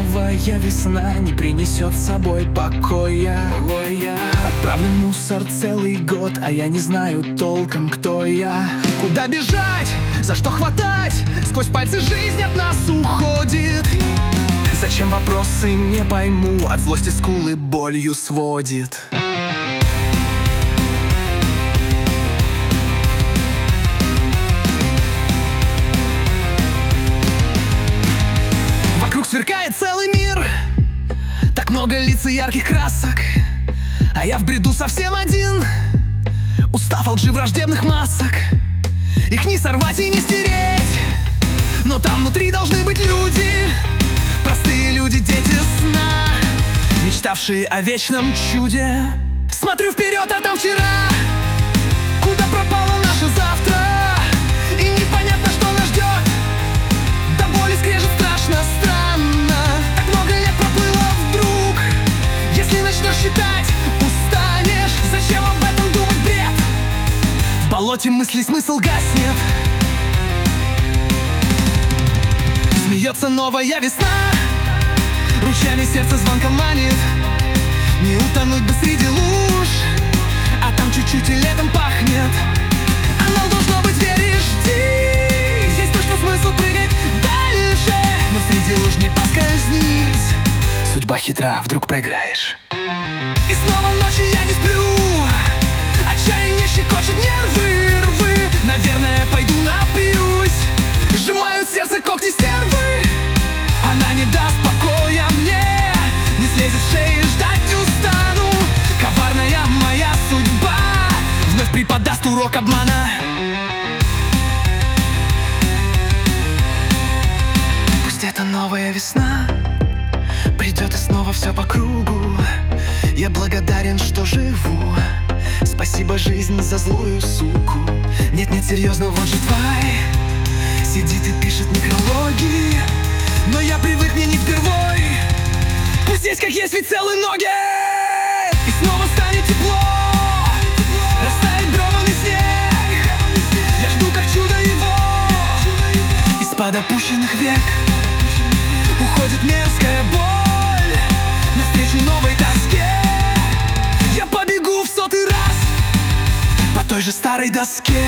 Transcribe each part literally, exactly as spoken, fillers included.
новая весна не принесет с собой покоя. Отправлен мусор целый год, а я не знаю толком, кто я. Куда бежать, за что хватать? Сквозь пальцы жизнь от нас уходит. Зачем вопросы, не пойму, от злости скулы болью сводит. Вокруг сверкает целый мир, так много лиц и ярких красок, а я в бреду совсем один, устав от лжи враждебных масок. Их не сорвать и не стереть, но там внутри должны быть люди, простые люди, дети сна, мечтавшие о вечном чуде. Смотрю вперед, а там вчера, куда пропало наше завтра, и непонятно, что нас ждет. До боли скрежет страшно, странно, так много лет проплыло вдруг. Если начнешь считать, устанешь. Зачем об этом думать, бред? В болоте мысли смысл гаснет. Смеется новая весна, ручьями сердце звонко манит. Не утонуть бы среди луж, а там чуть-чуть и летом пахнет. А нам должно быть верь и жди. Есть точно смысл прыгать дальше, но среди луж не поскользнись. Судьба хитра, вдруг проиграешь. И снова ночью я не сплю, отчаяние щекочет нервы, рвы. Наверное, пойду напьюсь. Сжимают сердце когти стервы. Она не даст покоя мне, не слезет с шеи, ждать устану. Коварная моя судьба вновь преподаст урок обмана. Пусть это новая весна придет и снова все по кругу. Я благодарен, что живу. Спасибо, жизнь, за злую суку. Нет-нет, серьезно, вот же тварь сидит и пишет некрологи. Но я привык, мне не впервой. Пусть есть как есть, ведь целые ноги. И снова станет тепло, растает грёбаный снег. Я жду как чудо его. Из-под опущенных век уходит мерзкая боль навстречу новой тоске. Я побегу в сотый раз по той же старой доске.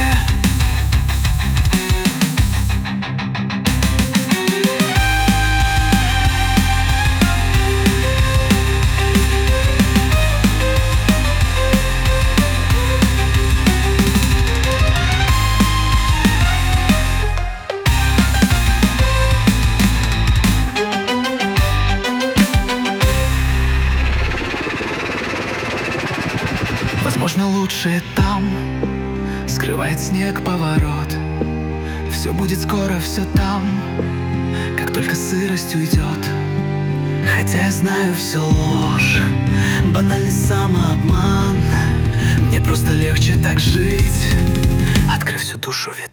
Возможно, лучше там скрывает снег поворот. Все будет скоро, все там, как только сырость уйдет. Хотя я знаю, все ложь, банальный самообман. Мне просто легче так жить, открыв всю душу, ведь